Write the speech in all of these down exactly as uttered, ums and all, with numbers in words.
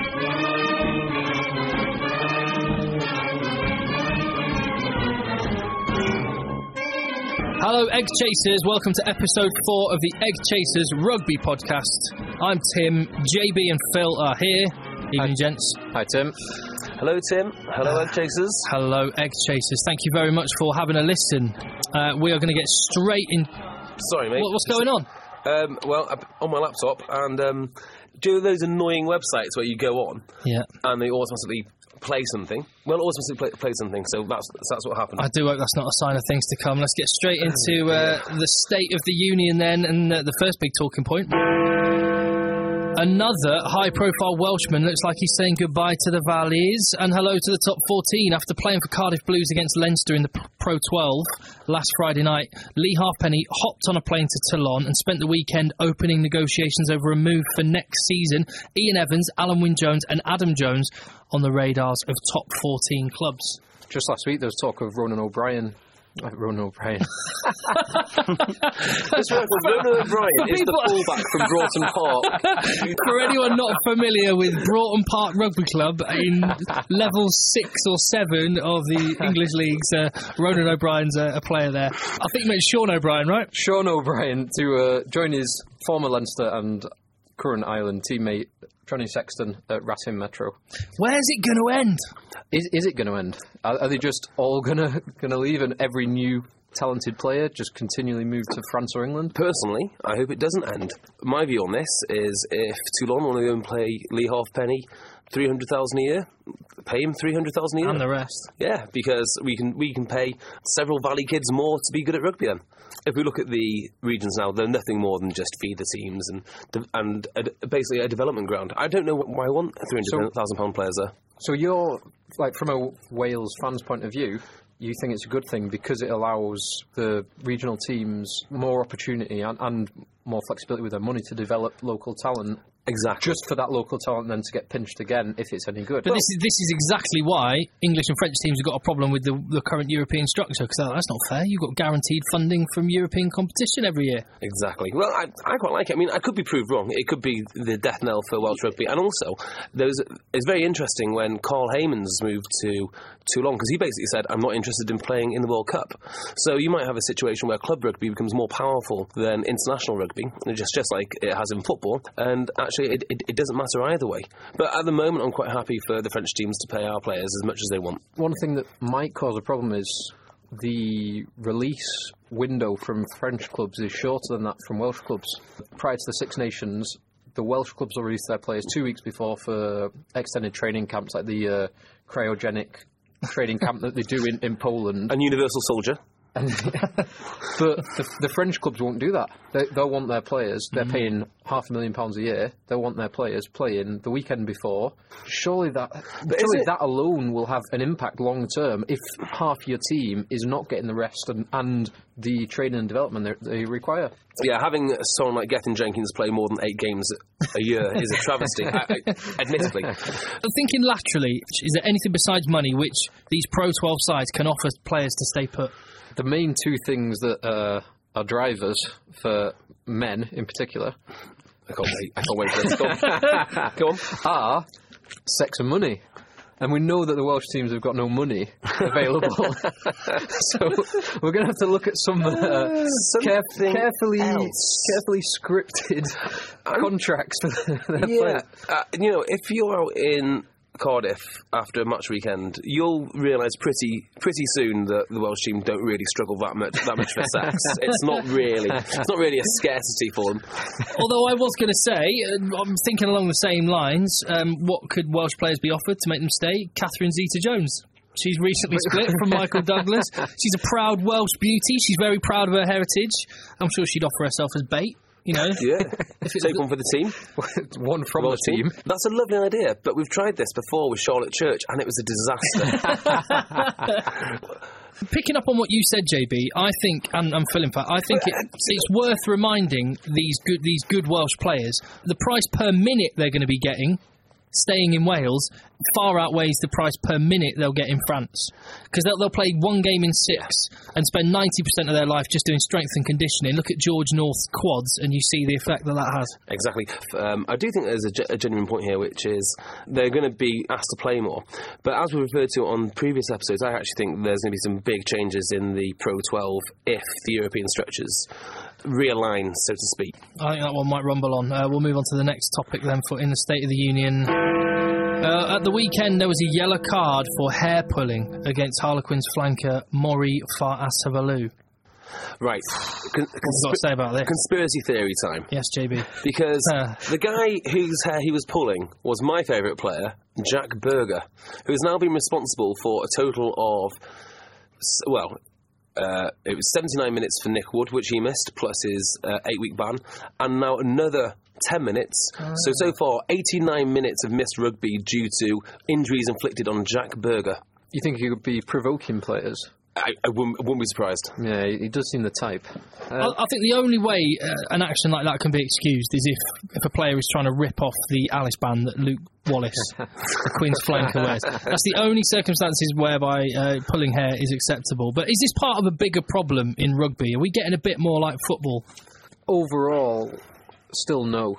Hello, Egg Chasers. Welcome to episode four of the Egg Chasers Rugby Podcast. I'm Tim. J B and Phil are here. Evening, gents. Hi, Tim. Hello, Tim. Hello, uh, Egg Chasers. Hello, Egg Chasers. Thank you very much for having a listen. Uh, we are going to get straight in. Sorry, mate. What, what's going on? Um, well, I'm on my laptop, and um, do you know those annoying websites where you go on, yeah, and they automatically play something? Well, automatically play, play something. So that's that's what happened. I do hope that's not a sign of things to come. Let's get straight into uh, the State of the Union then, and uh, the first big talking point. Another high-profile Welshman looks like he's saying goodbye to the Valleys and hello to the top fourteen after playing for Cardiff Blues against Leinster in the Pro twelve last Friday night. Lee Halfpenny hopped on a plane to Toulon and spent the weekend opening negotiations over a move for next season. Ian Evans, Alan Wynne-Jones and Adam Jones on the radars of top fourteen clubs. Just last week there was talk of Ronan O'Brien. Uh, Ronan O'Brien. That's right, Ronan O'Brien is the fullback from Broughton Park. For anyone not familiar with Broughton Park Rugby Club, in level six or seven of the English leagues, uh, Ronan O'Brien's a, a player there. I think you meant Sean O'Brien, right? Sean O'Brien to uh, join his former Leinster and current Ireland teammate Johnny Sexton at Racing Metro. Where's it going to end? Is is it going to end? Are, are they just all going to going to leave, and every new talented player just continually move to France or England? Personally, I hope it doesn't end. My view on this is if Toulon want to go and play Lee Halfpenny three hundred thousand a year, pay him three hundred thousand a year. And the rest. Yeah, because we can we can pay several Valley kids more to be good at rugby then. If we look at the regions now, they're nothing more than just feeder teams and and a, basically a development ground. I don't know why I want three hundred thousand pound players there. So you're, like, from a Wales fan's point of view, you think it's a good thing because it allows the regional teams more opportunity and, and more flexibility with their money to develop local talent. Exactly. Just for that local talent then to get pinched again if it's any good. But well, this is this is exactly why English and French teams have got a problem with the, the current European structure, because that's not fair. You've got guaranteed funding from European competition every year. Exactly. Well, I, I quite like it. I mean, I could be proved wrong. It could be the death knell for Welsh rugby. And also, there was, it's very interesting when Carl Heyman's moved to Toulon, because he basically said, I'm not interested in playing in the World Cup. So you might have a situation where club rugby becomes more powerful than international rugby, just, just like it has in football. And actually, it, it, it doesn't matter either way. But at the moment, I'm quite happy for the French teams to pay our players as much as they want. One thing that might cause a problem is the release window from French clubs is shorter than that from Welsh clubs. Prior to the Six Nations, the Welsh clubs will release their players two weeks before for extended training camps, like the uh, cryogenic training camp that they do in, in Poland. And Universal Soldier. But the, the French clubs won't do that. They, they'll want their players. They're mm-hmm. paying half a million pounds a year. They'll want their players playing the weekend before. Surely that, surely that alone will have an impact long term if half your team is not getting the rest and, and the training and development they, they require. Yeah, having someone like Gethin Jenkins play more than eight games a year is a travesty, I, I, admittedly. Thinking laterally, is there anything besides money which these Pro twelve sides can offer players to stay put? The main two things that uh, are drivers for men in particular, I can't wait, I can't wait for this. Go on. Go on. Are sex and money. And we know that the Welsh teams have got no money available. So we're going to have to look at some uh, caref- carefully else. carefully scripted I'm, contracts for their yeah. players. Uh, you know, if you're out in Cardiff after a match weekend, you'll realise pretty pretty soon that the Welsh team don't really struggle that much that much for sex. It's not really it's not really a scarcity for them. Although I was going to say, uh, I'm thinking along the same lines. Um, what could Welsh players be offered to make them stay? Catherine Zeta-Jones. She's recently split from Michael Douglas. She's a proud Welsh beauty. She's very proud of her heritage. I'm sure she'd offer herself as bait. You know, yeah. If it's Take one for the team, one from Welsh the team. team. That's a lovely idea, but we've tried this before with Charlotte Church, and it was a disaster. Picking up on what you said, J B, I think, and I'm feeling fat. I think it, it's worth reminding these good these good Welsh players the price per minute they're going to be getting staying in Wales far outweighs the price per minute they'll get in France. Because they'll, they'll play one game in six and spend ninety percent of their life just doing strength and conditioning. Look at George North's quads and you see the effect that that has. Exactly. Um, I do think there's a, ge- a genuine point here, which is they're going to be asked to play more. But as we referred to on previous episodes, I actually think there's going to be some big changes in the Pro twelve if the European stretches realign, so to speak. I think that one might rumble on. Uh, we'll move on to the next topic then for in the State of the Union. Uh, at the weekend, there was a yellow card for hair pulling against Harlequins flanker Maury Fa'asavalu. Right. Con- What's got to say about this? Conspiracy theory time. Yes, J B. Because Uh. the guy whose hair he was pulling was my favourite player, Jack Berger, who's now been responsible for a total of, s- well, uh, it was seventy-nine minutes for Nick Wood, which he missed, plus his uh, eight-week ban, and now another ten minutes. Oh. So, so far, eighty-nine minutes of missed rugby due to injuries inflicted on Jack Berger. You think he would be provoking players? I, I, wouldn't, I wouldn't be surprised. Yeah, he does seem the type. Uh, I, I think the only way uh, an action like that can be excused is if, if a player is trying to rip off the Alice band that Luke Wallace, the Queen's flanker, wears. That's the only circumstances whereby uh, pulling hair is acceptable. But is this part of a bigger problem in rugby? Are we getting a bit more like football? Overall, still no.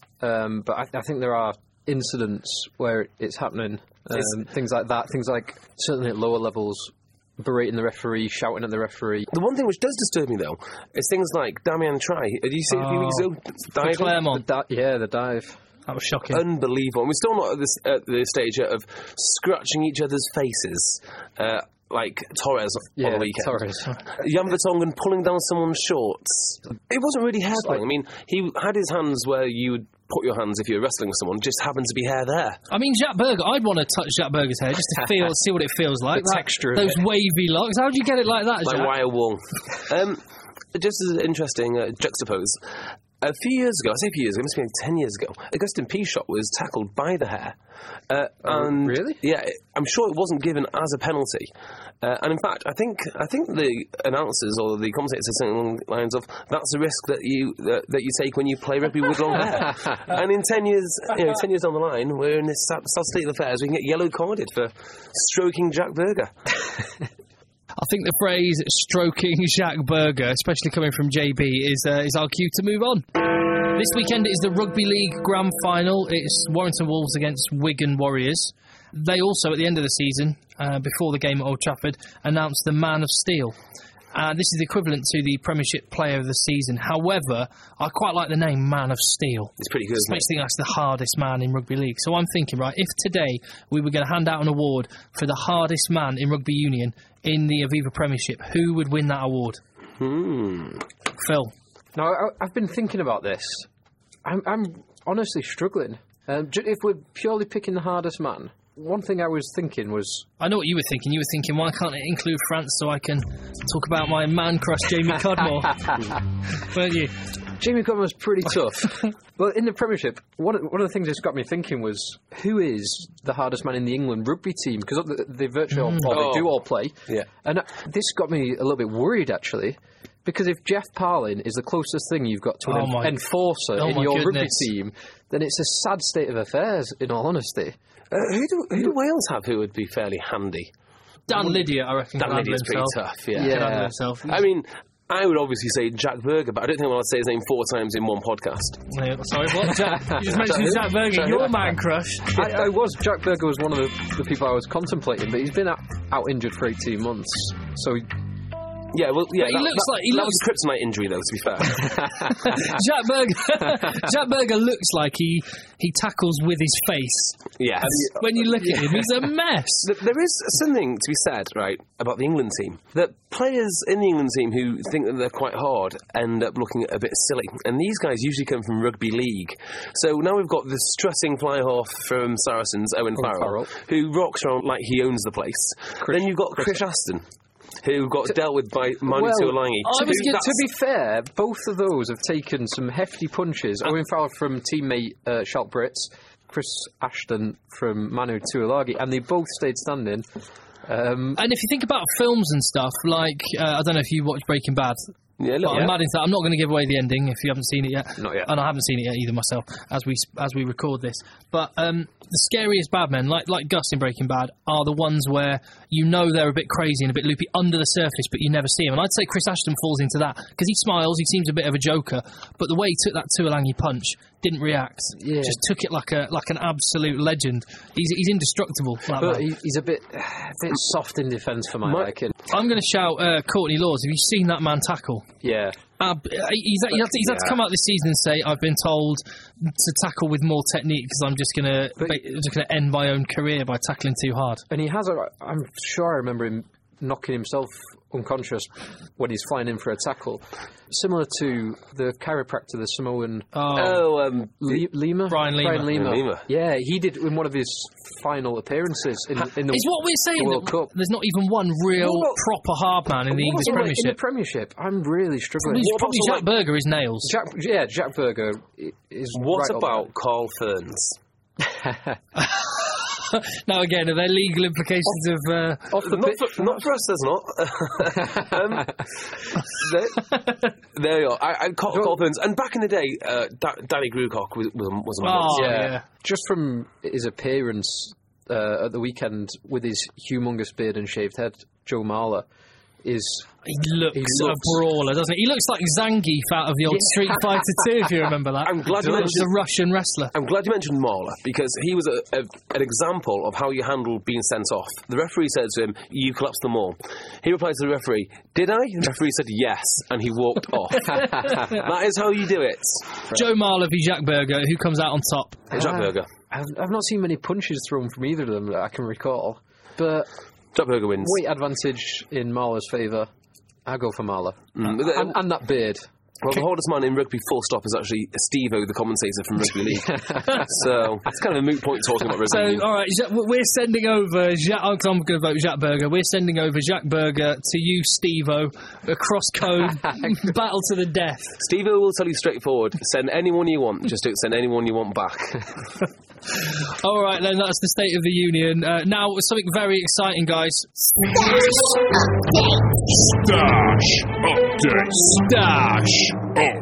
Um, but I, I think there are incidents where it's happening. Um, it's, things like that. Things like, certainly at lower levels, berating the referee, shouting at the referee. The one thing which does disturb me, though, is things like Damian Try. Did you see it a few weeks ago? Diving? Claremont. The di- yeah, the dive. That was shocking. Unbelievable. And we're still not at, this, at the stage yet of scratching each other's faces, uh, like Torres yeah, on the weekend. Torres. Jan Vertonghen pulling down someone's shorts. It wasn't really hair pulling. I mean, he had his hands where you would put your hands if you were wrestling with someone, just happened to be hair there. I mean, Jack Berger, I'd want to touch Jack Berger's hair just to feel, see what it feels like. The that, texture of those it. wavy locks. How do you get it like that, Like Jack? wire wool. um, just as an interesting uh, juxtapose, a few years ago, I say a few years ago, it must be like ten years ago, Augustin Pichot was tackled by the hair. Uh, Oh, and really? Yeah, I'm sure it wasn't given as a penalty. Uh, and in fact, I think I think the announcers or the commentators said something along the lines of, that's a risk that you that, that you take when you play rugby with long hair. And in ten years, you know, ten years down the line, we're in this sad, sad state of affairs, we can get yellow carded for stroking Jack Berger. I think the phrase "stroking Jack Berger," especially coming from J B, is uh, is our cue to move on. This weekend is the Rugby League Grand Final. It's Warrington Wolves against Wigan Warriors. They also, at the end of the season, uh, before the game at Old Trafford, announced the Man of Steel. Uh, this is equivalent to the Premiership Player of the Season. However, I quite like the name Man of Steel. It's pretty good, It isn't makes me think that's the hardest man in rugby league. So I'm thinking, right, if today we were going to hand out an award for the hardest man in rugby union in the Aviva Premiership, who would win that award? Hmm. Phil. Now, I, I've been thinking about this. I'm, I'm honestly struggling. Um, j- if we're purely picking the hardest man, one thing I was thinking was... I know what you were thinking. You were thinking, why can't it include France so I can talk about my man crush, Jamie Cudmore? Weren't you? Jamie Cudmore's pretty tough. Well, in the Premiership, one of, one of the things that's got me thinking was, who is the hardest man in the England rugby team? Because they virtually all, or Oh. they do all play. Yeah. And uh, this got me a little bit worried, actually. Because if Jeff Parlin is the closest thing you've got to an Oh en- my- enforcer oh in my your goodness. rugby team, then it's a sad state of affairs, in all honesty. Uh, who, do, who do Wales have who would be fairly handy? Dan Lydia, I reckon. Dan can handle Lydia's pretty himself. tough, yeah. Yeah. Can handle himself. I mean, I would obviously say Jack Berger, but I don't think I want to say his name four times in one podcast. Yeah, sorry, what? Jack, you just mentioned Jack- Jack Berger, Jack- your man crush. I, I was, Jack Berger was one of the, the people I was contemplating, but he's been out, out injured for eighteen months. So Yeah, well, yeah. But he that, looks that, like- he that looks- was a kryptonite injury, though. To be fair, Jack Berger, Jack Berger looks like he, he tackles with his face. yes. When you look at him, he's a mess. Th- There is something to be said, right, about the England team. That players in the England team who think that they're quite hard end up looking a bit silly. And these guys usually come from rugby league. So now we've got the strutting fly-half from Saracens, Owen Farrell, Farrell. who rocks around like he owns the place. then you've got Chris, Aston, who got dealt with by Manu Well, Tuolangi. I was Who- gonna- that's- to be fair, both of those have taken some hefty punches. Owen Farrell from teammate uh, Sharp Brits, Chris Ashton from Manu Tuolagi, and they both stayed standing. Um, And if you think about films and stuff, like, uh, I don't know if you watch Breaking Bad, Yeah, look, but yeah. I'm mad into that. I'm not going to give away the ending if you haven't seen it yet. Not yet. And I haven't seen it yet either myself as we as we record this. But um, the scariest bad men, like like Gus in Breaking Bad, are the ones where you know they're a bit crazy and a bit loopy under the surface, but you never see him. And I'd say Chris Ashton falls into that because he smiles, he seems a bit of a joker, but the way he took that Tuolangi punch, didn't react, Yeah. just took it like a like an absolute legend. He's he's indestructible. That But man. he, he's a bit, a bit soft in defence for my My- liking. I'm going to shout uh, Courtney Laws. Have you seen that man tackle? Yeah. Uh, he's, he's, had to, he's had to Yeah. come out this season and say, "I've been told to tackle with more technique because I'm just going to But- just going to end my own career by tackling too hard." And he has a, I'm sure I remember him knocking himself unconscious when he's flying in for a tackle. Similar to the chiropractor, the Samoan Oh, Oh, um, Le- Lima? Brian Lima. Brian Lima. Brian Lima. Yeah, he did in one of his final appearances in, in the is what we're saying. the World that Cup. There's not even one real What about- proper hard man in the English in, the, in Premiership. the Premiership. I'm really struggling. He's What probably about Jack someone Berger. His nails. Jack, yeah, Jack Berger i- is what right up about Carl Ferns? Now again, are there legal implications of? Uh, off the Not pitch? for, not for us, there's not. um, there, there you are. I, I, Carl, Carl Ferns. And back in the day, uh, da- Danny Grucock was, was, was a man. Oh, yeah. yeah. Just from his appearance uh, at the weekend with his humongous beard and shaved head, Joe Marler is. He looks, He a looks- brawler, doesn't he? He looks like Zangief out of the old Yeah. Street Fighter two, if you remember that. I'm glad you He was mentioned- a Russian wrestler. I'm glad you mentioned Marler because he was a, a, an example of how you handle being sent off. The referee said to him, "You collapsed them all." He replied to the referee, "Did I?" The referee said, "Yes," and he walked off. That is how you do it. Joe Marler v Jack Berger, who comes out on top? Jack Berger. I've, I've not seen many punches thrown from either of them that I can recall. But Jack Berger wins. weight advantage in Marler's favour. I go for Marler. Mm, but the- and, and that beard. Well, the hardest man in rugby, full stop, is actually Steve-O, the commentator from Rugby League. So it's kind of a moot point talking about rugby So, league. all right, Ja- we're sending over. Jack, I'm going to vote Jack Berger. We're sending over Jack Berger to you, Steve-O, across code, battle to the death. Steve-O will tell you straightforward, send anyone you want, just don't send anyone you want back. All right, then, that's the State of the Union. Uh, now, something very exciting, guys. Stash updates. Stash.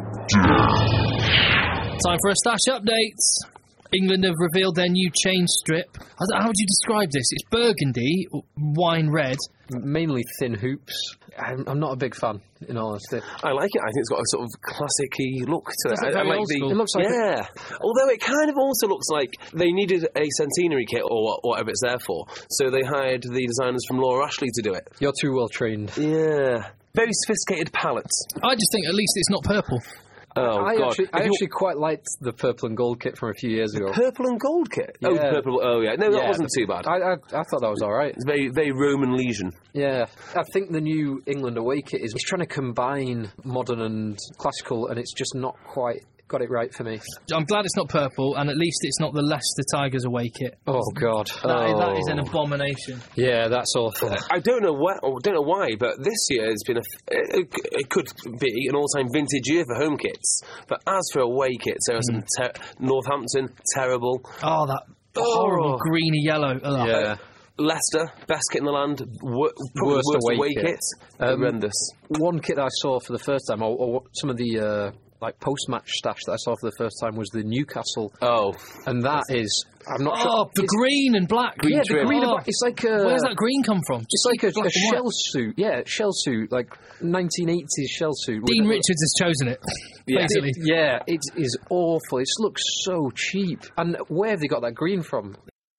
Update. Time for a stash update. England have revealed their new chain strip. I don't know, how would you describe this? It's burgundy, wine red. Mainly thin hoops. I'm, I'm not a big fan, in all honesty. I like it. I think it's got a sort of classic-y look to it. Does it I, I very like old the. school? It looks like yeah. Although it kind of also looks like they needed a centenary kit or whatever it's there for, so they hired the designers from Laura Ashley to do it. You're too well trained. Yeah. Very sophisticated palette. I just think at least it's not purple. Oh I God! actually, I If you- actually quite liked the purple and gold kit from a few years ago. Purple and gold kit. Oh, Yeah. purple. Oh, yeah. No, that Yeah, wasn't the- too bad. I, I, I thought that was all right. It's very, very Roman legion. Yeah, I think the new England away kit is it's trying to combine modern and classical, and it's just not quite got it right for me. I'm glad it's not purple, and at least it's not the Leicester Tigers away kit. Oh God, That, is, that is an Oh. abomination. yeah, that's awful. I don't know why, or don't know why, but this year has been a. It, it could be an all-time vintage year for home kits, but as for away kits, there are some ter- Northampton terrible, Oh, that Oh. horrible greeny yellow. Ugh. Yeah. Leicester best kit in the land, wor- probably Worst worst, away away kit. kit, Um, horrendous. One kit that I saw for the first time, or, or some of the uh, like post-match stash that I saw for the first time, was the Newcastle, Oh, and that is I'm not Oh, sure. the it's- green and black. yeah, the trim. green and Oh. black. It's like a. Where's that green come from? It's like a, black a and white. shell suit. Yeah, shell suit, like nineteen eighties shell suit. Dean with- Richards has chosen it. Yeah. Basically. Yeah, it is awful. It looks so cheap. And where have they got that green from?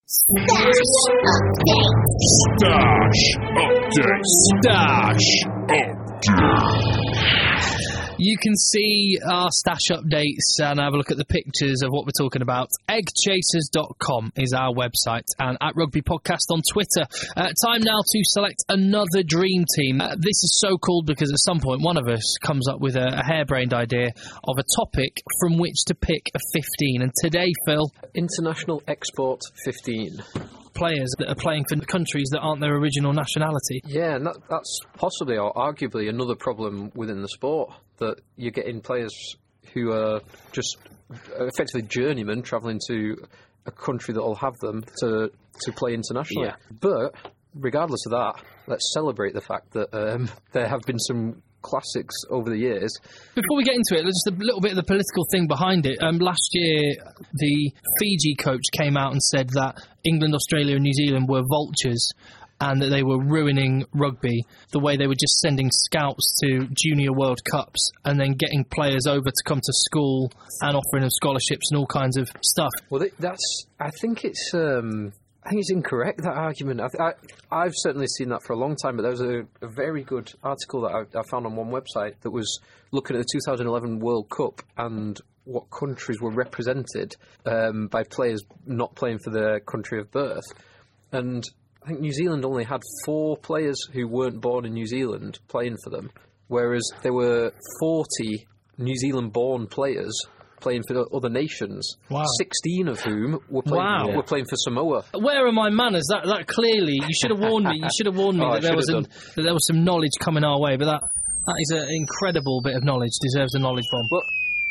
Stash updates. Stash. Update. You can see our stash updates and have a look at the pictures of what we're talking about. egg chasers dot com is our website, and at Rugby Podcast on Twitter. Uh, time now to select another dream team. Uh, this is so called because at some point one of us comes up with a, a harebrained idea of a topic from which to pick a fifteen. And today, Phil, International Export fifteen. players that are playing for countries that aren't their original nationality. Yeah, and that, that's possibly or arguably another problem within the sport, that you're getting players who are just effectively journeymen travelling to a country that will have them to, to play internationally. Yeah. But regardless of that, let's celebrate the fact that um, there have been some classics over the years. Before we get into it, just a little bit of the political thing behind it. Um, last year, the Fiji coach came out and said that England, Australia and New Zealand were vultures and that they were ruining rugby, the way they were just sending scouts to junior World Cups and then getting players over to come to school and offering them scholarships and all kinds of stuff. Well, that's. I think it's. Um, I think it's incorrect, that argument. I, I, I've certainly seen that for a long time, but there was a, a very good article that I, I found on one website that was looking at the two thousand eleven World Cup and what countries were represented um, by players not playing for their country of birth. And I think New Zealand only had four players who weren't born in New Zealand playing for them, whereas there were forty New Zealand-born players playing for other nations. Wow. sixteen of whom were playing, Wow. were playing for Samoa. Where are my manners? That that clearly, you should have warned me. You should have warned me Oh, I that there should was have some, done. that there was some knowledge coming our way. But that that is an incredible bit of knowledge. Deserves a knowledge bomb. Well,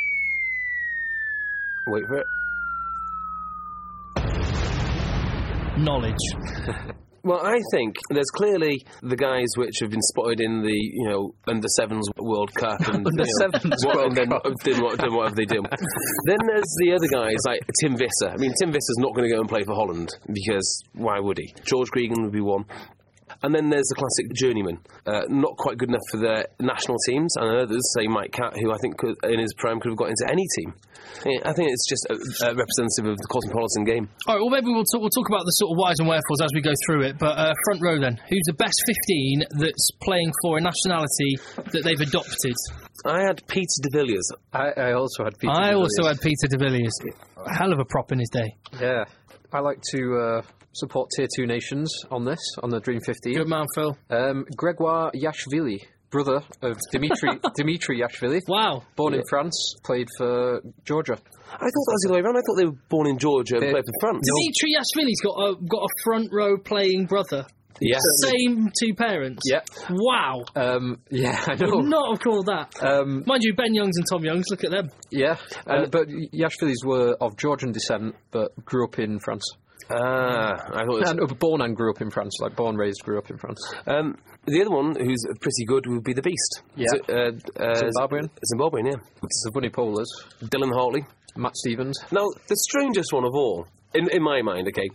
Wait for it. Knowledge. Well, I think there's clearly the guys which have been spotted in the, you know, under sevens World Cup and Under you know, sevens what, World and then Cup. did what, did whatever they do. Then there's the other guys like Tim Visser. I mean, Tim Visser's not going to go and play for Holland because why would he? George Gregan would be one. And then there's the classic journeyman, uh, not quite good enough for their national teams. And others, say Mike Catt, who I think could, in his prime could have got into any team. Yeah, I think it's just a, a representative of the cosmopolitan game. All right, well, maybe we'll talk, we'll talk about the sort of whys and wherefores as we go through it. But uh, front row then, who's the best fifteen that's playing for a nationality that they've adopted? I had Peter de Villiers. I, I also had Peter I de also Villiers. had Peter de Villiers. A hell of a prop in his day. Yeah. I like to uh, support Tier two nations on this, on the Dream fifteen. Good man, Phil. Um, Gregoire Yashvili, brother of Dimitri Dimitri Yashvili. Wow. Born in France, played for Georgia. I thought that was the other way around. I thought they were born in Georgia and They- played for France. Dimitri Yashvili's got a, got a front row playing brother. Yes. Same two parents. Yeah. Wow. Um, yeah, I know. Would not have called that. Um, Mind you, Ben Youngs and Tom Youngs, look at them. yeah, Uh, and, but Yashvilis were of Georgian descent, but grew up in France. Ah, I thought it was... And, uh, born and grew up in France, like born, raised, grew up in France. Um, the other one who's pretty good would be the Beast. Yeah. Z- uh, uh, Zimbabwean? Zimbabwean, yeah. Savuni Polas, Dylan Hartley. Matt Stevens. Now, the strangest one of all, in, in my mind, okay,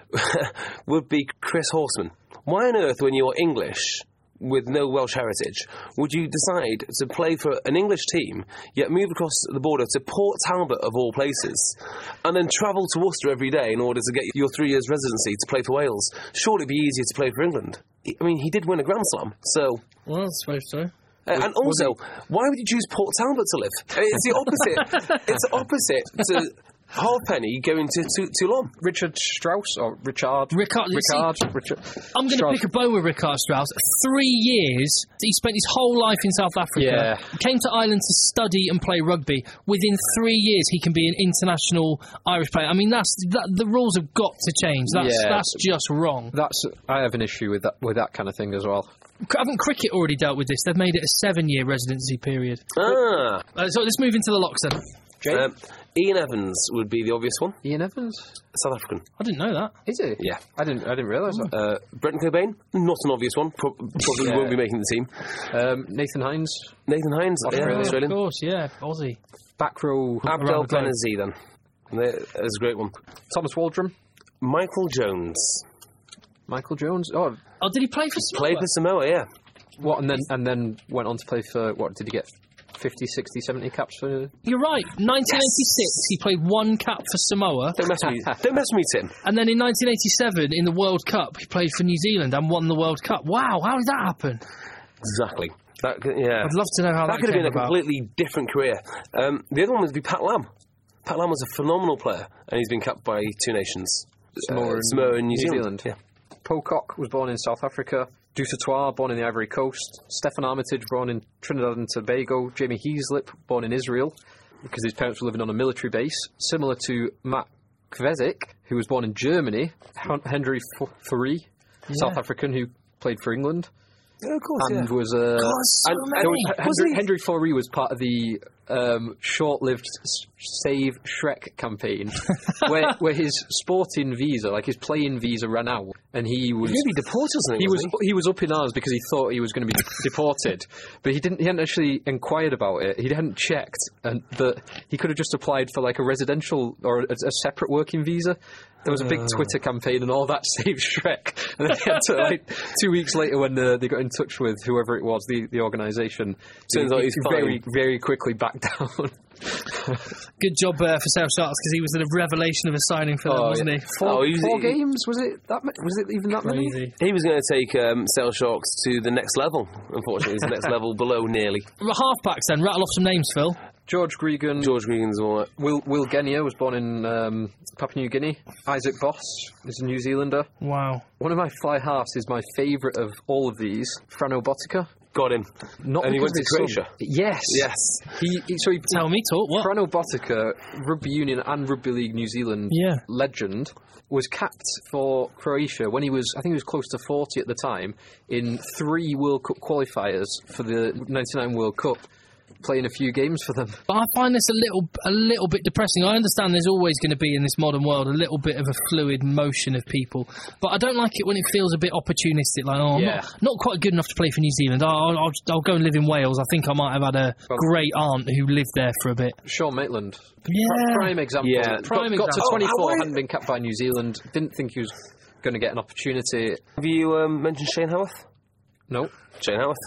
would be Chris Horseman. Why on earth, when you're English, with no Welsh heritage, would you decide to play for an English team, yet move across the border to Port Talbot, of all places, and then travel to Worcester every day in order to get your three years residency to play for Wales? Surely it'd be easier to play for England. I mean, he did win a Grand Slam, so... Well, I suppose so. Uh, and also, why would you choose Port Talbot to live? I mean, it's the opposite. It's opposite to Halfpenny going to, to Toulon. Richard Strauss, or Richard? Ricard- Richard. Richard. I'm going to Strauss. pick a bone with Ricard Strauss. Three years, he spent his whole life in South Africa. Yeah. Came to Ireland to study and play rugby. Within three years, he can be an international Irish player. I mean, that's that, the rules have got to change. That's Yeah. that's just wrong. That's. I have an issue with that with that kind of thing as well. Haven't cricket already dealt with this? They've made it a seven-year residency period. Ah. Uh, so let's move into the locks then. Jay? Um, Ian Evans would be the obvious one. Ian Evans. South African. I didn't know that. Is he? Yeah. I didn't. I didn't realise that. Uh, Brenton Cobain, not an obvious one. Pro- probably Yeah. won't be making the team. Um, Nathan Hines. Nathan Hines, Australia. yeah, Of Australian. course, yeah, Aussie. Back row. Abdel Around the globe. Benazir, then. There- That's a great one. Thomas Waldron. Michael Jones. Michael Jones. Oh, Oh, did he play for Samoa? Played for Samoa, yeah. what? And then and then went on to play for what? Did he get fifty, sixty, seventy caps for? You're right. nineteen eighty-six, he played one cap for Samoa. Don't mess with me, don't mess with me, Tim. And then in nineteen eighty-seven, in the World Cup, he played for New Zealand and won the World Cup. Wow, how did that happen? Exactly. That, could- yeah. I'd love to know how that, That could have came been a about. completely different career. Um, the other one would be Pat Lam. Pat Lam was a phenomenal player, and he's been capped by two nations. Samoa uh, and Samoa and New, New Zealand. Zealand. Pocock was born in South Africa. Dusatoir, born in the Ivory Coast. Stefan Armitage, born in Trinidad and Tobago. Jamie Heaslip, born in Israel, because his parents were living on a military base, similar to Matt Kvezik, who was born in Germany. Hen- Henry F- Fourie, South African, who played for England. Yeah, of course, And yeah. was uh, God, so and many. there was- Was Henry, he? Henry Fourie was part of the um, short-lived s- Save Shrek campaign, where where his sporting visa, like his playing visa, ran out, and he was Maybe deported or something. he was wasn't he was up in arms because he thought he was going to be deported, but he didn't. He hadn't actually inquired about it. He hadn't checked, and that he could have just applied for like a residential or a, a separate working visa. There was a big Twitter campaign and all that Save Shrek, and then he had to, like two weeks later when uh, they got in touch with whoever it was, the the organisation, Turns he, out he's he fine. very very quickly backed down. Good job uh, for Sale Sharks because he was a revelation of a signing for them, Oh, wasn't yeah. he? Four, Oh, he was- four he- games? Was it that? ma- Was it even that many? Crazy. he? He was going to take um, Sale Sharks to the next level. Unfortunately, it's the next level below nearly. Halfbacks then, rattle off some names, Phil. George Gregan, George Gregan's all right. Will Will Genia was born in um, Papua New Guinea. Isaac Voss is a New Zealander. Wow. One of my fly halves is my favourite of all of these, Frano Botica. Got him. Not And he because went to of his son. Croatia? Yes. Yes. He, he so he Tell me, talk, what? Frano Botica, Rugby Union and Rugby League New Zealand Yeah. legend, was capped for Croatia when he was, I think he was close to forty at the time, in three World Cup qualifiers for the ninety-nine World Cup, playing a few games for them. But I find this a little, a little bit depressing. I understand there's always going to be in this modern world a little bit of a fluid motion of people, but I don't like it when it feels a bit opportunistic. Like, oh, I'm Yeah. not, not quite good enough to play for New Zealand. I'll, I'll, I'll go and live in Wales. I think I might have had a great aunt who lived there for a bit. Sean Maitland, Yeah. prime example. Yeah. got, Prime got to example. twenty-four, Oh, how- hadn't been capped by New Zealand. Didn't think he was going to get an opportunity. Have you um, mentioned Shane Howarth? No. Shane Howarth.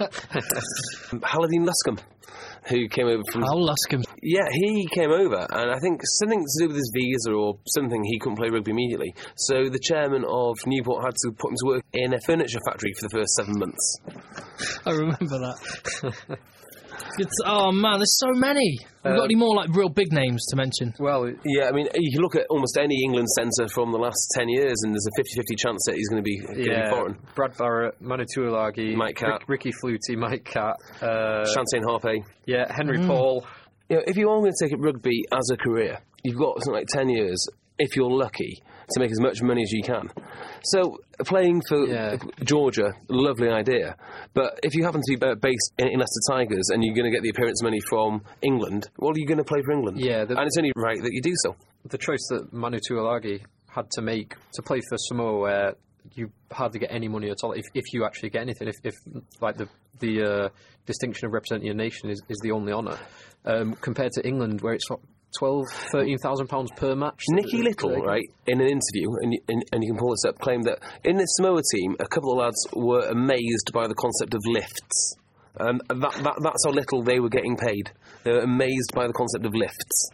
Haladine Luscombe, who came over from... Al Luscombe. Yeah, he came over, and I think something to do with his visa or something, he couldn't play rugby immediately. So the chairman of Newport had to put him to work in a furniture factory for the first seven months. I remember that. It's, oh man, there's so many. We've Uh, got any more like real big names to mention? Well, Yeah, I mean, you can look at almost any England centre from the last ten years, and there's a fifty-fifty chance that he's going to be, gonna yeah, be foreign. Brad Barrett, Manu Tuilagi, Mike Catt. Rick, Ricky Flutie, Mike Catt, uh, Champagne Harpe. yeah, Henry Paul. You know, if you are going to take up rugby as a career, you've got something like ten years, if you're lucky, to make as much money as you can. So, playing for Yeah. Georgia, lovely idea. But if you happen to be uh, based in, in Leicester Tigers and you're going to get the appearance money from England, well, you're going to play for England. Yeah, the- and it's only right that you do so. The choice that Manu Tuilagi had to make to play for Samoa, where you hardly get any money at all, if, if you actually get anything, if, if like the the uh, distinction of representing your nation is, is the only honour, um, compared to England, where it's what, twelve, thirteen thousand pounds per match. Nicky Little, Like, right, in an interview, and, you- and, and you can pull this up, claimed that in the Samoa team, a couple of lads were amazed by the concept of lifts. And that, that, that's how little they were getting paid. They were amazed by the concept of lifts.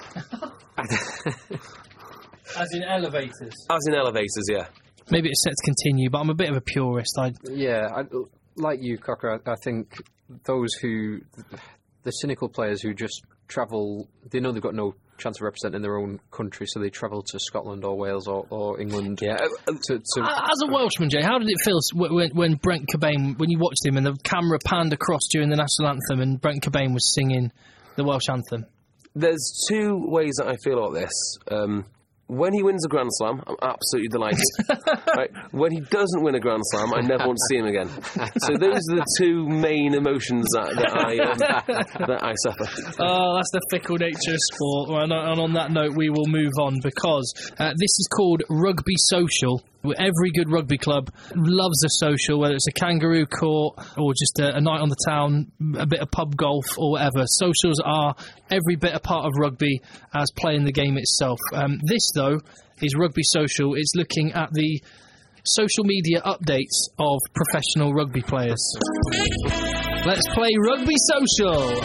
As in elevators. As in elevators, yeah. Maybe it's set to continue, but I'm a bit of a purist. I Yeah, I, like you, Cocker, I, I think those who, the cynical players who just travel, they know they've got no chance of representing their own country, so they travel to Scotland or Wales or, or England. Yeah. To, to, As a Welshman, Jay, how did it feel s- wh- when, when Brent Cobain, when you watched him and the camera panned across during the national anthem and Brent Cobain was singing the Welsh anthem? There's two ways that I feel about this. Um, when he wins a Grand Slam, I'm absolutely delighted. Right? When he doesn't win a Grand Slam, I never want to see him again. So those are the two main emotions that, that, I, um, that I suffer. Oh, that's the fickle nature of sport. And on and on that note, we will move on because uh, this is called Rugby Social. Every good rugby club loves a social, whether it's a kangaroo court or just a, a night on the town, a bit of pub golf or whatever. Socials are every bit a part of rugby as playing the game itself. Um, this, though, is Rugby Social. It's looking at the social media updates of professional rugby players. Let's play Rugby Social.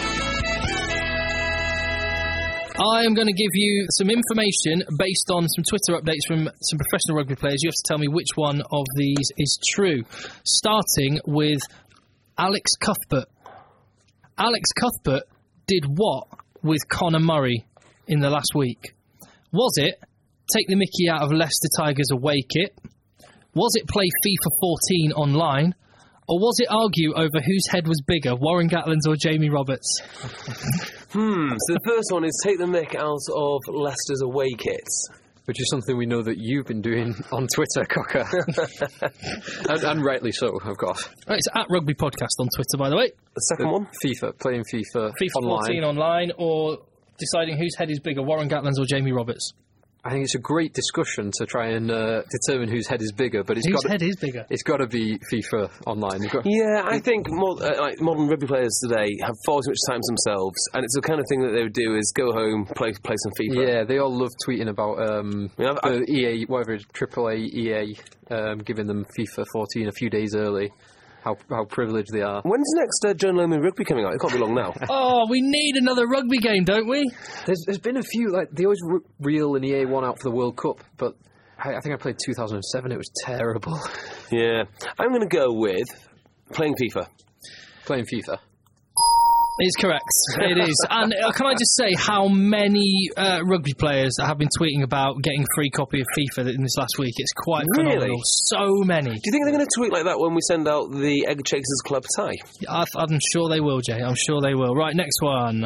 I am going to give you some information based on some Twitter updates from some professional rugby players. You have to tell me which one of these is true. Starting with Alex Cuthbert. Alex Cuthbert did what with Conor Murray in the last week? Was it take the mickey out of Leicester Tigers away kit? Was it play FIFA fourteen online? Or was it argue over whose head was bigger, Warren Gatland's or Jamie Roberts? Hmm, so the first one is take the mick out of Leicester's away kits. Which is something we know that you've been doing on Twitter, Cocker. and, and rightly so, of course. Right, it's at Rugby Podcast on Twitter, by the way. The second one? FIFA, playing FIFA, FIFA online. fourteen online, or deciding whose head is bigger, Warren Gatland's or Jamie Roberts. I think it's a great discussion to try and uh, determine whose head is bigger, but it's Whose got head is bigger? It's got to be FIFA online. You've got, Yeah, I think more, uh, like modern rugby players today have far too much time to themselves, and it's the kind of thing that they would do is go home, play play some FIFA. yeah, they all love tweeting about um, I mean, I've- I've- the E A, whatever it is, triple A E A, um, giving them FIFA fourteen a few days early. How how privileged they are. When's the next uh, Joan Loman rugby coming out? It can't be long now. Oh, we need another rugby game, don't we? There's there's been a few, like, they always re- reel an E A one out for the World Cup, but I, I think I played two thousand seven, it was terrible. Yeah. I'm going to go with playing FIFA. Playing FIFA. It's correct. It is. And uh, can I just say how many uh, rugby players have been tweeting about getting a free copy of FIFA in this last week? It's quite Really? phenomenal. So many. Do you think they're going to tweet like that when we send out the Egg Chasers Club tie? I, I'm sure they will, Jay. I'm sure they will. Right, next one.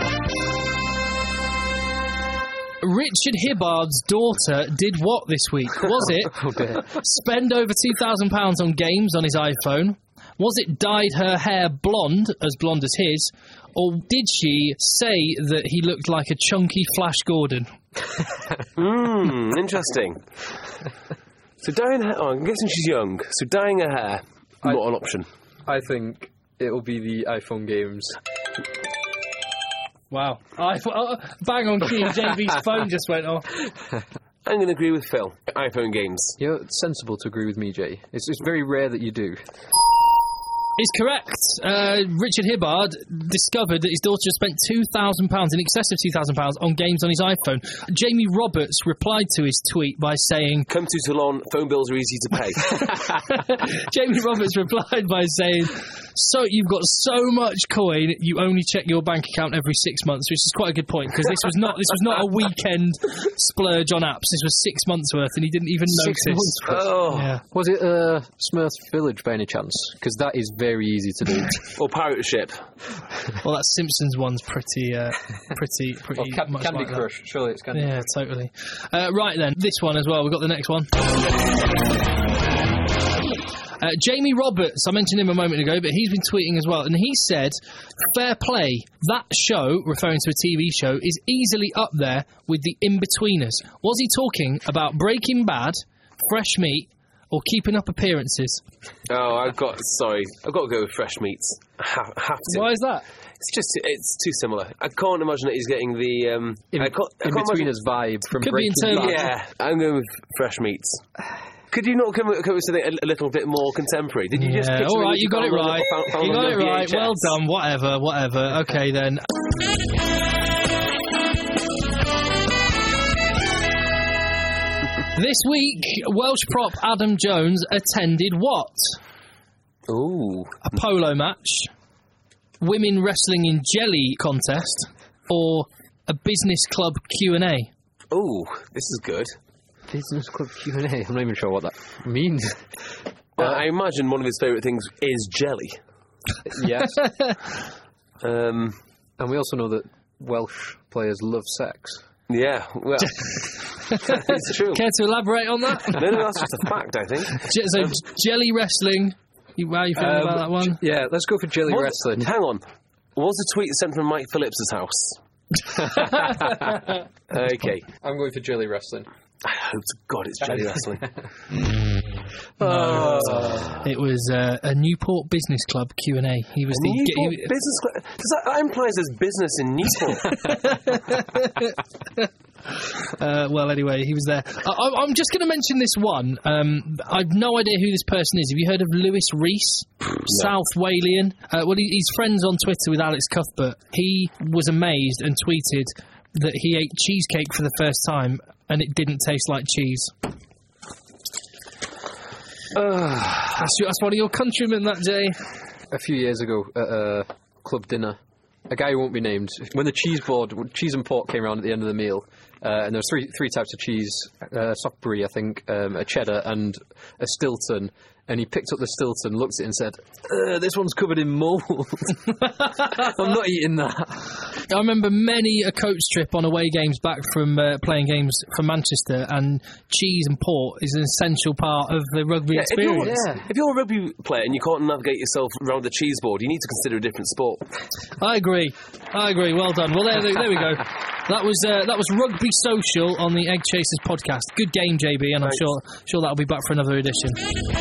Richard Hibbard's daughter did what this week? Was it Oh dear. spend over two thousand pounds on games on his iPhone? Was it dyed her hair blonde, as blonde as his? Or did she say that he looked like a chunky Flash Gordon? Hmm, interesting. So dyeing her... Oh, I'm guessing she's young. So dyeing her hair, I- not an option. I think it'll be the iPhone games. Wow. I, oh, bang on key, J B's phone just went off. I'm going to agree with Phil. iPhone games. You're sensible to agree with me, Jay. It's, it's very rare that you do. Is correct. Uh, Richard Hibbard discovered that his daughter had spent two thousand pounds, in excess of two thousand pounds, on games on his iPhone. Jamie Roberts replied to his tweet by saying... Come to Toulon, phone bills are easy to pay. Jamie Roberts replied by saying, so you've got so much coin, you only check your bank account every six months, which is quite a good point, because this was not this was not a weekend splurge on apps. This was six months worth, and he didn't even Six notice. months worth. Oh. Yeah. Was it uh, Smurfs Village by any chance? Because that is very easy to do. Or pirate ship. Well, that Simpsons one's pretty, uh, pretty, pretty Or Can- much Candy like that. Crush. Surely it's Candy Yeah, totally. Uh, right then, this one as well. We've got the next one. Uh, Jamie Roberts, I mentioned him a moment ago, but he's been tweeting as well, and he said, fair play, that show, referring to a T V show, is easily up there with the In-Betweeners. Was he talking about Breaking Bad, Fresh Meat, or Keeping Up Appearances? Oh, I've got... Sorry. I've got to go with fresh meats. I have, have to. Why is that? It's just... It's too similar. I can't imagine that he's getting the... Um, In, I can't, I in can't between imagine- us vibe from Could be Breaking internal- Bad. Yeah, I'm going with fresh meats. Could you not come, come with something a, a little bit more contemporary? Did you just Yeah, pick all something right, that you got it found on- right. found- found You on got it your right. V H S? Well done. Whatever, whatever. Okay then. This week, Welsh prop Adam Jones attended what? Ooh. A polo match, women wrestling in jelly contest, or a business club Q and A? Ooh, this is good. Business Club Q and A. I'm not even sure what that means. Uh, I imagine one of his favourite things is jelly. Yes. Um, And we also know that Welsh players love sex. yeah, well, it's true. Care to elaborate on that? No, no, that's just a fact, I think. Je- so, jelly wrestling. You, how are you feeling Um, about that one? Yeah, let's go for jelly What- wrestling. Hang on. Was the tweet sent from Mike Phillips' house? Okay. I'm going for jelly wrestling. I hope to God it's jelly wrestling. It was uh, a Newport Business Club Q and A. He was the Newport he- business. Cl- Does that, that implies there's business in Newport? Uh, well, anyway, he was there. I, I- I'm just going to mention this one. Um, I've no idea who this person is. Have you heard of Lewis Rees, South Walian? Uh, well, he, he's friends on Twitter with Alex Cuthbert. He was amazed and tweeted that he ate cheesecake for the first time and it didn't taste like cheese. that's, your, that's one of your countrymen, that, Jay. A few years ago at a club dinner, a guy who won't be named, when the cheese board, when cheese and pork came around at the end of the meal, uh, and there was three three types of cheese, uh, soft brie, I think, um, a cheddar and a Stilton, and he picked up the Stilton, looked at it and said, uh, this one's covered in mould. I'm not eating that. I remember many a coach trip on away games back from uh, playing games from Manchester, and cheese and port is an essential part of the rugby Yeah, experience. If you're, yeah. if you're a rugby player and you can't navigate yourself around the cheese board, you need to consider a different sport. I agree. I agree. Well done. Well, there, there we go. That was uh, that was Rugby Social on the Egg Chasers podcast. Good game, J B, and Thanks. I'm sure sure that'll be back for another edition.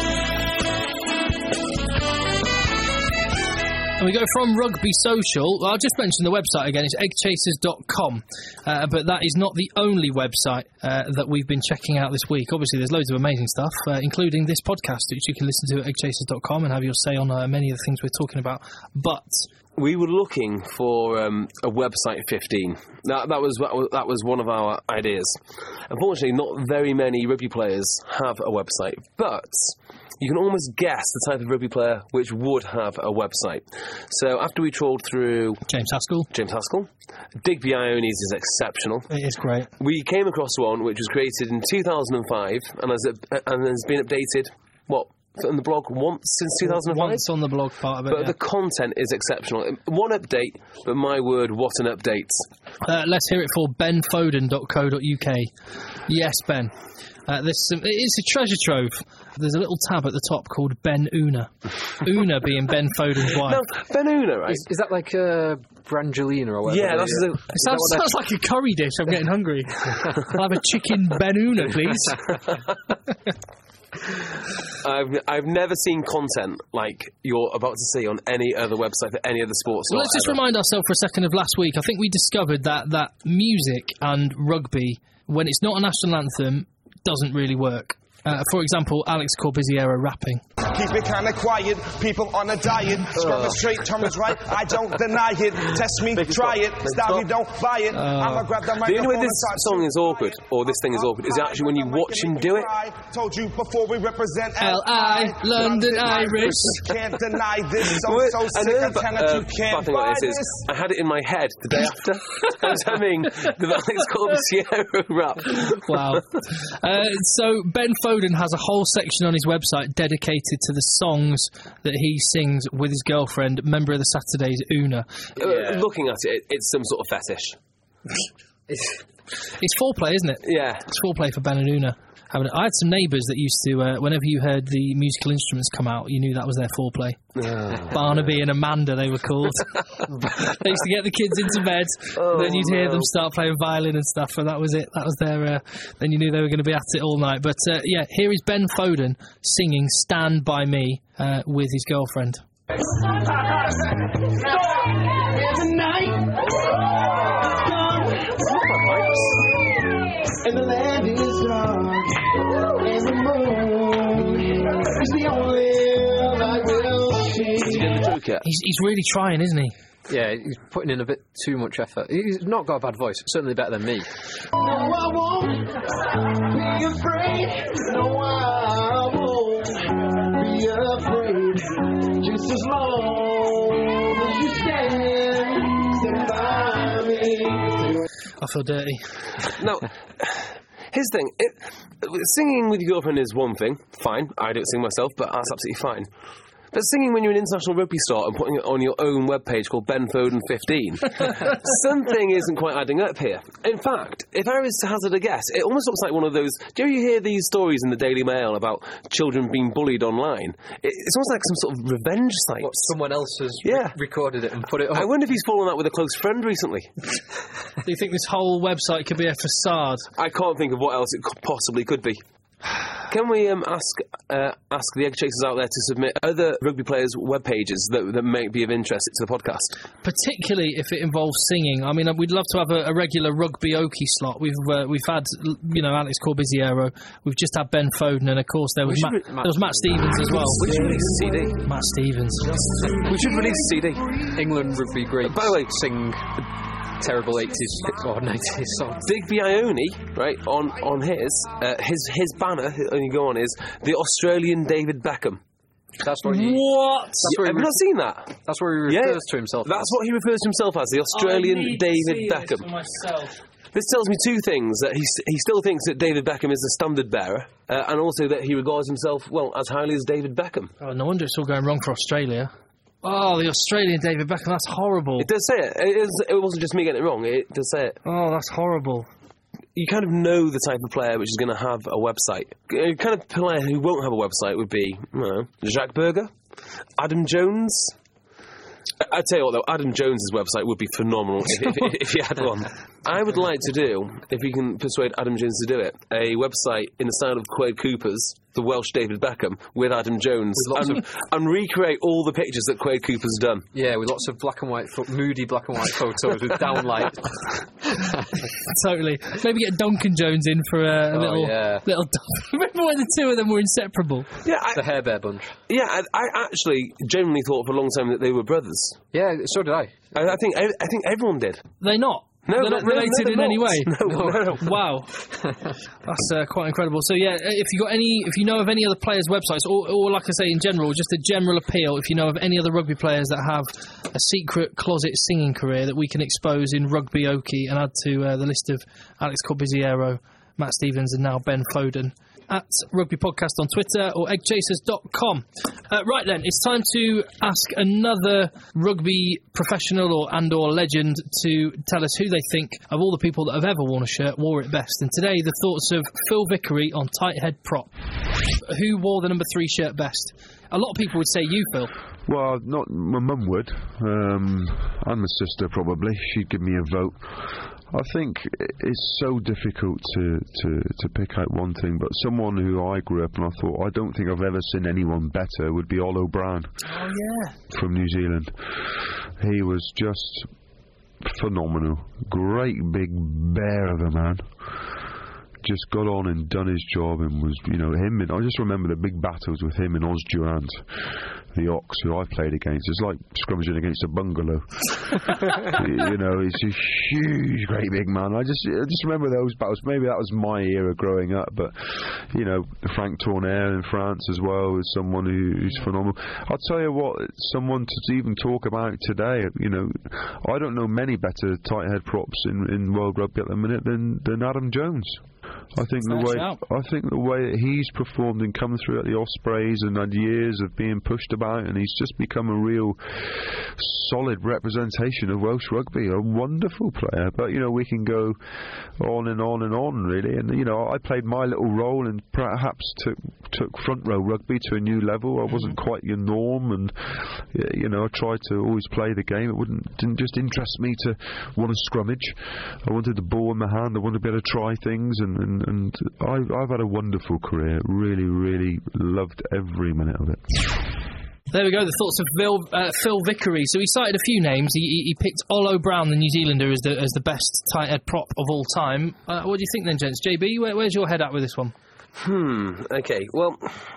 And we go from Rugby Social. Well, I'll just mention the website again. It's egg chasers dot com. Uh, but that is not the only website uh, that we've been checking out this week. Obviously, there's loads of amazing stuff, uh, including this podcast, which you can listen to at egg chasers dot com and have your say on uh, many of the things we're talking about. But we were looking for um, a website fifteen. That, that was that was one of our ideas. Unfortunately, not very many rugby players have a website, but you can almost guess the type of rugby player which would have a website. So after we trawled through James Haskell, James Haskell, Digby Iones is exceptional. It is great. We came across one which was created in two thousand five and has and has been updated. What? On the blog once since two thousand five? Once on the blog part of it, But yeah. the content is exceptional. One update, but my word, what an update. Uh, let's hear it for ben foden dot co dot uk. Yes, Ben. Uh, this, um, it's a treasure trove. There's a little tab at the top called Ben Una. Una being Ben Foden's wife. No, Ben Una, right? Is, is that like uh, Brangelina or whatever? Yeah, that's it a, It sounds, sounds like a curry dish. I'm getting hungry. I'll have a chicken Ben Una, please. I've I've never seen content like you're about to see on any other website for any other sports. Well, let's just remind ourselves for a second of last week. I think we discovered that, that music and rugby, when it's not a national anthem, doesn't really work. Uh, for example, Alex Corbiziero rapping. Keep it kind of quiet, people on a diet. Scrum is straight, term is right, I don't deny it. Test me, try it, style me, don't buy it. I'ma grab the microphone. The only way this song is awkward, or this thing is awkward, is actually when you watch him do it. Told you before we represent L I, London Irish. Can't deny this, so, so I sick, know, I'm but, telling uh, you can't thing buy like this this. is, I had it in my head the day after. I was having the Alex Corbiziero rap. Wow. Uh, so Ben Foden has a whole section on his website dedicated to the songs that he sings with his girlfriend, member of the Saturdays, Una. Yeah. Uh, looking at it, it's some sort of fetish. it's, it's foreplay, isn't it? Yeah. It's foreplay for Ben and Una. I, mean, I had some neighbours that used to, uh, whenever you heard the musical instruments come out, you knew that was their foreplay. Oh. Barnaby and Amanda, they were called. They used to get the kids into bed, oh, and then you'd hear no. them start playing violin and stuff, and that was it. That was their. Uh, then you knew they were going to be at it all night. But uh, yeah, here is Ben Foden singing "Stand By Me" uh, with his girlfriend. And the land is dark, and the moon is the only light we'll see. He's, he's really trying, isn't he? Yeah, he's putting in a bit too much effort. He's not got a bad voice, certainly better than me. No, I won't be afraid. No, I won't be afraid. Just as long as you stand, stand by me. I feel dirty. No, his thing, it, singing with your girlfriend is one thing, fine. I don't sing myself, but that's absolutely fine. But singing when you're an international rugby star and putting it on your own webpage called Ben Foden fifteen, something isn't quite adding up here. In fact, if I was to hazard a guess, it almost looks like one of those... Do you hear these stories in the Daily Mail about children being bullied online? It, it's almost like some sort of revenge site. What, someone else has yeah. re- recorded it and put it up. I wonder if he's fallen out with a close friend recently. Do you think this whole website could be a facade? I can't think of what else it could possibly could be. Can we um, ask uh, ask the Egg Chasers out there to submit other rugby players' web pages that, that may be of interest to the podcast? Particularly if it involves singing. I mean, we'd love to have a, a regular rugby okie slot. We've uh, we've had, you know, Alex Corbiziero. We've just had Ben Foden, and of course there was, Matt, re- there was Matt Stevens as well. We should release a C D. Matt Stevens. We should release a C D. England rugby greats. By the way, sing terrible eighties or nineties songs. Digby Ione, right, on on his uh, his his banner, and you go on, is the Australian David Beckham. That's what he... What? That's what Have you not seen that? That's what he refers yeah. to himself That's as. what he refers to himself as, the Australian I need David to see Beckham. this for myself. This tells me two things: that he he still thinks that David Beckham is the standard bearer, uh, and also that he regards himself, well, as highly as David Beckham. Oh, no wonder it's all going wrong for Australia. Oh, the Australian David Beckham, that's horrible. It does say it. It, is, it wasn't just me getting it wrong. It does say it. Oh, that's horrible. You kind of know the type of player which is going to have a website. The kind of player who won't have a website would be, I don't know, Jacques Berger, Adam Jones. I'd tell you what, though, Adam Jones's website would be phenomenal if, if, if he had one. I would like to do, if we can persuade Adam Jones to do it, a website in the style of Quaid Cooper's, the Welsh David Beckham, with Adam Jones, With and, and recreate all the pictures that Quaid Cooper's done. Yeah, with lots of black and white, fo- moody black and white photos with downlight. Totally. Maybe get Duncan Jones in for a, a Oh, little... yeah. little. Remember when the two of them were inseparable? Yeah, I, The Hair Bear Bunch. yeah. I, I actually genuinely thought for a long time that they were brothers. Yeah, so did I. I, I think I, I think everyone did. They're not. No, they're not no, no, related no, in they're any not. way. No, no, no. Wow, that's uh, quite incredible. So yeah, if you got any, if you know of any other players' websites, or, or like I say in general, just a general appeal. If you know of any other rugby players that have a secret closet singing career that we can expose in Rugby Okie and add to uh, the list of Alex Corbiziero, Matt Stevens, and now Ben Foden. At Rugby Podcast on Twitter or egg chasers dot com. Uh, right then, it's time to ask another rugby professional or and or legend to tell us who they think of all the people that have ever worn a shirt wore it best. And today, the thoughts of Phil Vickery on tight head prop. Who wore the number three shirt best? A lot of people would say you, Phil. Well, not my mum would, um, and my sister probably. She'd give me a vote. I think it's so difficult to, to, to pick out one thing, but someone who I grew up and I thought, I don't think I've ever seen anyone better would be Ol O'Brien. Oh, yeah. From New Zealand. He was just phenomenal. Great big bear of a man. Just got on and done his job and was, you know, him and I just remember the big battles with him and Oz Durant, the Ox, who I played against. It's like scrummaging against a bungalow. You know, he's a huge, great big man. I just I just remember those battles. Maybe that was my era growing up, but, you know, Frank Tournaire in France as well is someone who, who's phenomenal. I'll tell you what, someone to even talk about today, you know, I don't know many better tight head props in, in World Rugby at the minute than, than Adam Jones. I think the way shout. I think the way that he's performed and come through at the Ospreys and had years of being pushed about, and he's just become a real solid representation of Welsh rugby. A wonderful player, but you know we can go on and on and on really. And you know I played my little role and perhaps took took front row rugby to a new level. I wasn't quite your norm, and you know I tried to always play the game. It wouldn't didn't just interest me to want to scrummage. I wanted the ball in my hand. I wanted to be able to try things and. and And I've, I've had a wonderful career. Really, really loved every minute of it. There we go, the thoughts of Phil, uh, Phil Vickery. So he cited a few names. He, he, he picked Olo Brown, the New Zealander, as the as the best tight head prop of all time. Uh, what do you think then, gents? J B, where, where's your head at with this one? Hmm, okay, well,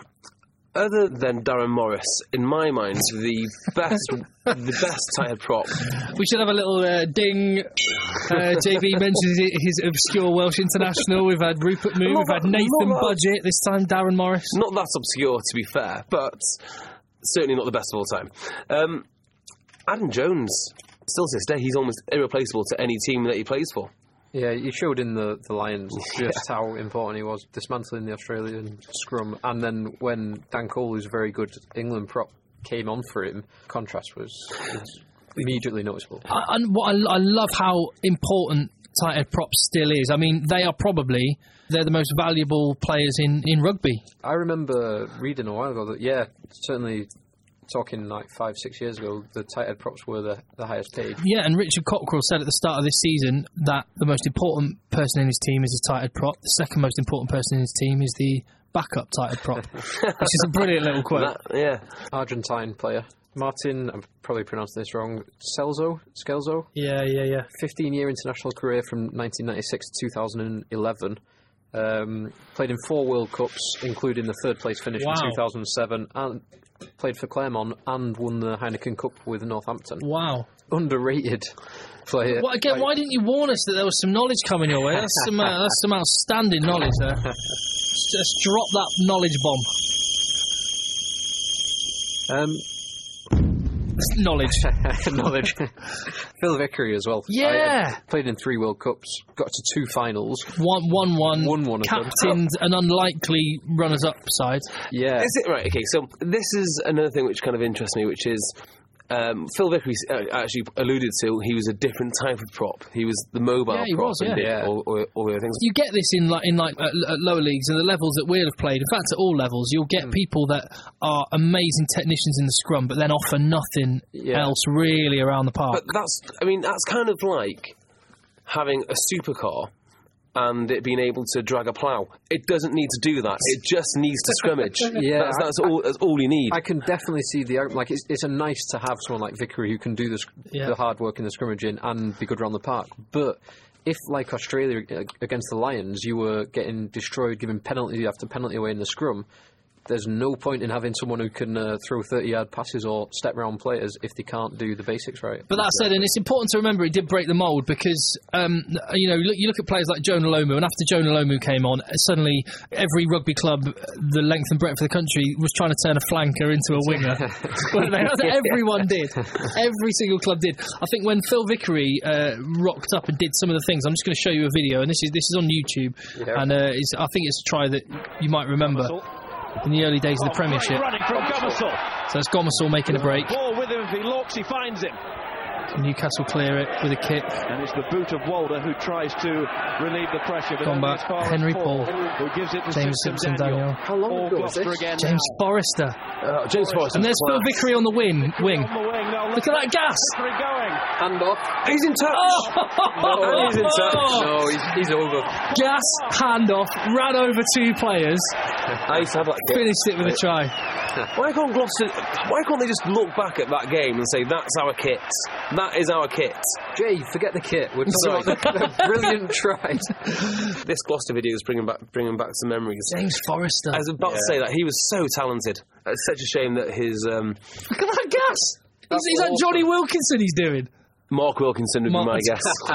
other than Darren Morris, in my mind, the best the best tight head prop. We should have a little uh, ding. Uh, J B mentions his, his obscure Welsh international. We've had Rupert Moon, Not we've had that- Nathan not that- Budgett, this time Darren Morris. Not that obscure, to be fair, but certainly not the best of all time. Um, Adam Jones, still to this day, he's almost irreplaceable to any team that he plays for. Yeah, he showed in the, the Lions just how important he was, dismantling the Australian scrum. And then when Dan Cole, who's a very good England prop, came on for him, contrast was, was immediately noticeable. I, and what I, I love how important tight head props still is. I mean, they are probably they're the most valuable players in, in rugby. I remember reading a while ago that, yeah, certainly talking like five, six years ago, the tight head props were the, the highest paid. Yeah, and Richard Cockrell said at the start of this season that the most important person in his team is his tight head prop. The second most important person in his team is the backup tight head prop, which is a brilliant little quote. That, yeah. Argentine player. Martin, I'm probably pronouncing this wrong, Scelzo? Scelzo? Yeah, yeah, yeah. fifteen-year international career from nineteen ninety-six to two thousand eleven. Um, played in four World Cups, including the third-place finish Wow. in two thousand seven, and played for Claremont and won the Heineken Cup with Northampton. Wow. Underrated player. Well, again, Like- why didn't you warn us that there was some knowledge coming your way? That's some, uh, that's some outstanding knowledge there. Just, just drop that knowledge bomb. Um, knowledge. Knowledge. Phil Vickery as well. Yeah. I, I played in three World Cups, got to two finals. One, one, one. Won one of them. Captained an unlikely runners-up side. Yeah. Is it right? Okay, so this is another thing which kind of interests me, which is um, Phil Vickery uh, actually alluded to he was a different type of prop. He was the mobile Yeah, he prop, was, and yeah. did all, all, all the other things. You get this in like in like at, at lower leagues and the levels that we'll have played. In fact, at all levels, you'll get Mm. people that are amazing technicians in the scrum, but then offer nothing Yeah. else really around the park. But that's, I mean, that's kind of like having a supercar and it being able to drag a plough. It doesn't need to do that. It just needs to scrummage. Yeah, that's, I- that's all. That's all you need. I can definitely see the out- like. It's, it's a nice to have someone like Vickery who can do the, sc- Yeah. the hard work in the scrimmaging and be good around the park. But if, like Australia uh, against the Lions, you were getting destroyed, giving penalty after penalty away in the scrum, there's no point in having someone who can uh, throw thirty-yard passes or step round players if they can't do the basics right. But that said, and it's important to remember, it did break the mould because, um, you know, look, you look at players like Jonah Lomu, and after Jonah Lomu came on, suddenly every rugby club, the length and breadth of the country, was trying to turn a flanker into a winger. Weren't they? That's what everyone did. Every single club did. I think when Phil Vickery uh, rocked up and did some of the things, I'm just going to show you a video, and this is this is on YouTube, Yeah. and uh, it's, I think it's a try that you might remember in the early days of the Premiership. Running from Gomersall. So it's Gomersall making a break. Ball with him. If he looks, he finds him. Newcastle clear it with a kick. And it's the boot of Walder who tries to relieve the pressure. But Gone only back. as far as Henry Paul, Paul. who gives it to James Simpson Simpson Daniel. How long All ago was Gloucester this? again James now. Forrester. Uh, James Forrester. And there's Phil Vickery on the wing. wing. On the wing. No, Look at that gas. Vickery going. Hand off. He's in touch. Oh! He's in touch. No, he's, he's over. Gas, handoff, ran over two players, I used to have that kit. finished it with a try. Why can't Gloucester? Why can't they just look back at that game and say that's our kit? That is our kit. Jay, forget the kit. We're talking Sorry. about the, the brilliant try. This Gloucester video is bringing back bringing back some memories. James Forrester. I was about to say that he was so talented. It's such a shame that his um, Look at that gas. He's, he's like Johnny Wilkinson he's doing. Mark Wilkinson would Mark- be my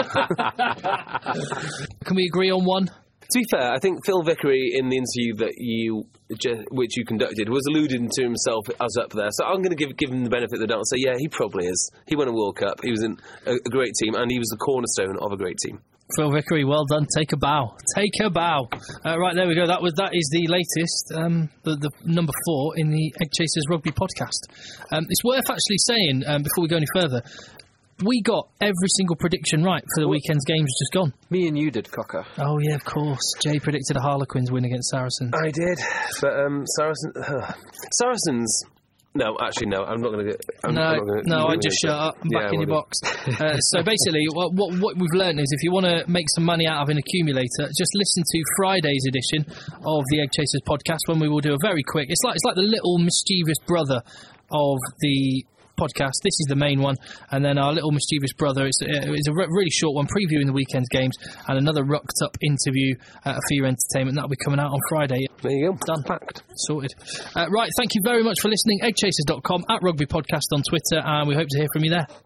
guess. Can we agree on one? To be fair, I think Phil Vickery in the interview that you, which you conducted, was alluding to himself as up there. So I'm going to give give him the benefit of the doubt and say, yeah, he probably is. He won a World Cup. He was in a, a great team, and he was the cornerstone of a great team. Phil Vickery, well done. Take a bow. Take a bow. Uh, right, there we go. That was that is the latest, um, the, the number four in the Egg Chasers Rugby podcast. Um, it's worth actually saying um, before we go any further, we got every single prediction right for the weekend's games just gone. Me and you did, Cocker. Oh yeah, of course. Jay predicted a Harlequins win against Saracens. I did, but um, Saracen, uh, Saracens. No, actually, no. I'm not going to get. I'm, No, I'm not gonna, no, I'm I not just gonna- shut up. I'm Yeah, back in your well, box. Uh, so basically, what, what what we've learned is if you want to make some money out of an accumulator, just listen to Friday's edition of the Egg Chasers podcast when we will do a very quick. It's like it's like the little mischievous brother of the podcast. This is the main one, and then our little mischievous brother. It's, uh, it's a re- really short one, previewing the weekend's games, and another rucked up interview uh, for your entertainment. That'll be coming out on Friday. There you go. Done. Packed. Sorted. Uh, right, thank you very much for listening. egg chasers dot com, at Rugby Podcast on Twitter, and we hope to hear from you there.